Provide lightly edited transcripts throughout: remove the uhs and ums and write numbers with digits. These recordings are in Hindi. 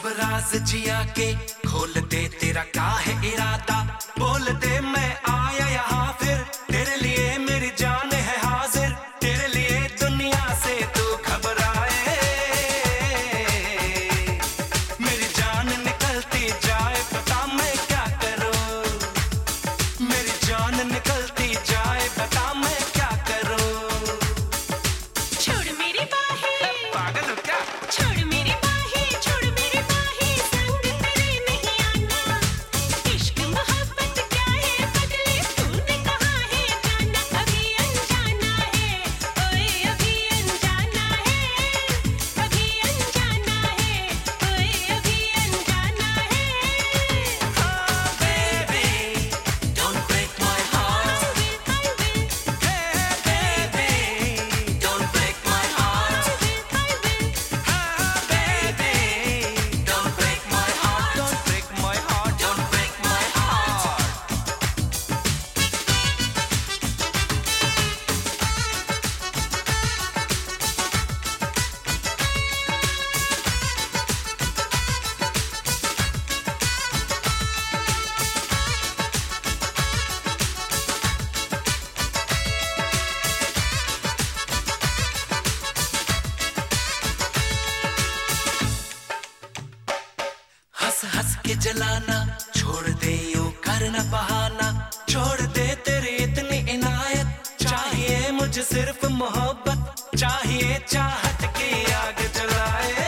सब राज जिया के खोल दे, तेरा क्या है इरादा, बोल दे मैं आया यहाँ फिर, तेरे लिए मेरी जान है हाजिर, तेरे लिए दुनिया से तू घबराए, मेरी जान निकलती जाए बता मैं क्या करूं, मेरी जान निकलती जाए बता मैं क्या करूं। छोड़ मेरी बाहें, पागल हो क्या? छोड़ मेरी बाहें, छोड़ मेरी बाहें, संग तेरे नहीं आना। इश्क मोहब्बत क्या है बदले, तूने कहा है जाना, अभी अनजाना है, ओए अभी अनजाना है, अभी अनजाना है, ओए अभी अनजाना है। Oh baby, don't break my heart. Hey baby, don't break my heart. Oh baby, don't break my heart. Don't break my heart. Don't break my heart. हंस हंस के जलाना छोड़ दे, यूं करना बहाना छोड़ दे, तेरी इतनी इनायत चाहिए मुझे सिर्फ मोहब्बत चाहिए, चाहत की आग जलाए,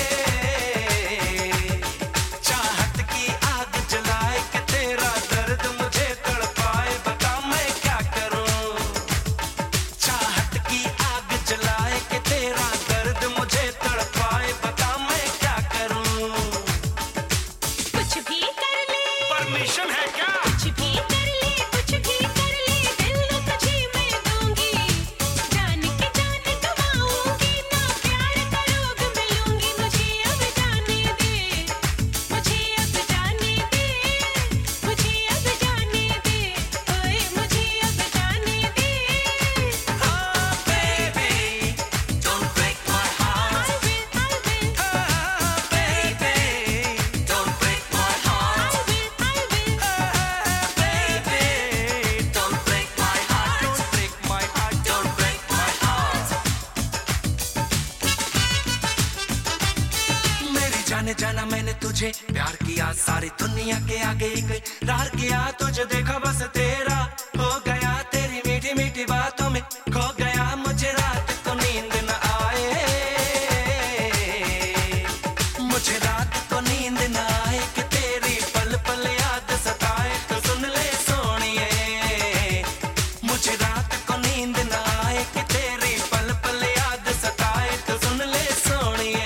चाहत की आग जलाए कि तेरा दर्द मुझे तड़पाए, बता मैं क्या करूं, चाहत की आग जलाए कि तेरा दर्द मुझे तड़पाए, बता मैं क्या करूं। कुछ भी कर ले, परमिशन है क्या? कुछ भी कर ले, कुछ भी कर ले, दिल तुझे मैं दूंगी, जान के जान गवाऊंगी ना, प्यार का रोग मिलूंगी, मुझे अब जाने दे, मुझे अब जाने दे, मुझे अब जाने दे, ओए मुझे अब जाने दे। Oh baby, don't break my heart. I will, Oh baby, don't break my heart. I will, I will, Oh baby, don't break my heart. Don't break my heart. Don't break my heart. मेरी जाने जाना मैंने तुझे प्यार किया, सारी दुनिया के आगे इकरार किया, तुझे देखा बस तेरा हो गया, तेरी मीठी मीठी बातों में खो गया, मुझे रात को नींद न आए, मुझे रात को नींद न आए कि तेरी पल पल याद सताए, तो सुन ले सोनिए, मुझे रात को नींद न आए कि तेरी पल पल याद सताए, तो सुन ले सोनिए।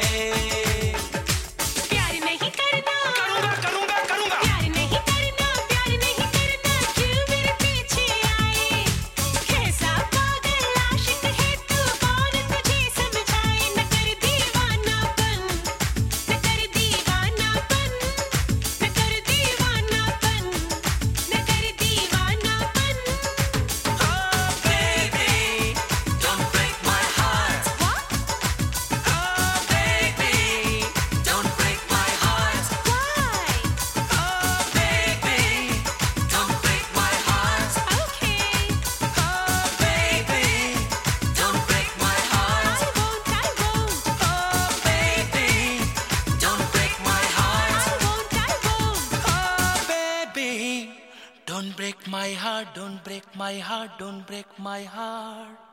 प्यार नहीं करना, करूंगा करूंगा करूंगा। प्यार नहीं करना, प्यार नहीं करना, क्यों मेरे पीछे आए, कैसा पागल आशिक है तू, कौन तुझे समझाए, न कर दीवानापन, न कर दीवानापन, न कर दीवानापन, न कर दीवानापन। Oh baby, don't break my heart. Oh baby, don't break my heart. Why? Oh baby, don't break my heart. Okay, Oh baby, don't break my heart. I won't, I won't, Oh baby, don't break my heart. I won't, I won't. Oh baby, don't break my heart, don't break my heart, don't break my heart.